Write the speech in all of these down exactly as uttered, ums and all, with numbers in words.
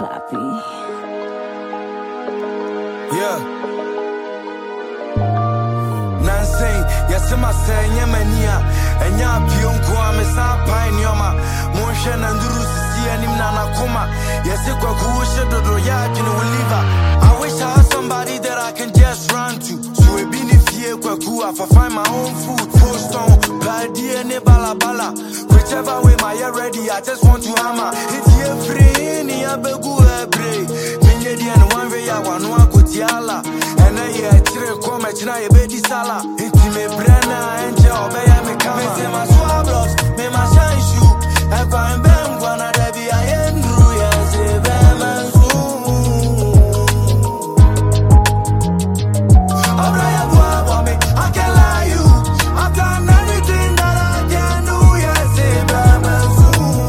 Papi. Yeah. Nansei, yasema senye mania. Enya pion kwa mesa pioneer. Monshe nanduru sisi anim na nakoma. Yasi kwa kuushe dodo yaki no liver. I wish I had somebody that I can just run to. So we been if ye kwa ku I find my own food. Post on, badi ene bala bala. Whichever way my hair ready, I just want to hammer. It's ye free, ni abegu ebre. Minye di ene one way I want no akotiala. And I hear chire come china ye bedi sala. It's me brana enje obeya me kama. Me say my swablos, me my shine shoe. I go and bang gonna debi I endru yes e be manzu. Abra ya bua me, I can't lie you. I've done everything that I can do yes e be manzu.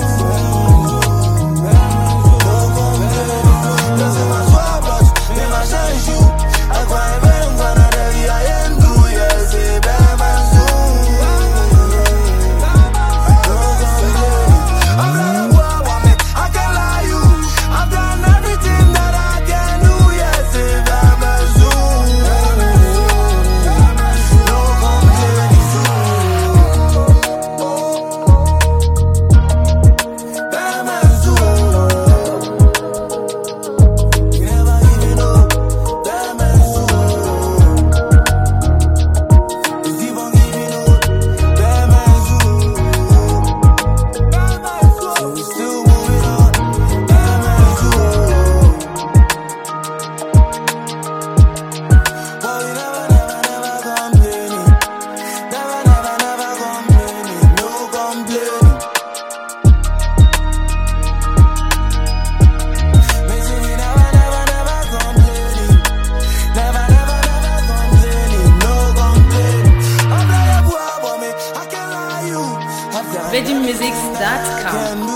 Me say my swablos, me my shine shoe. I go and bang gonna debi I endru yes e be manzu. Veggie Musics dot com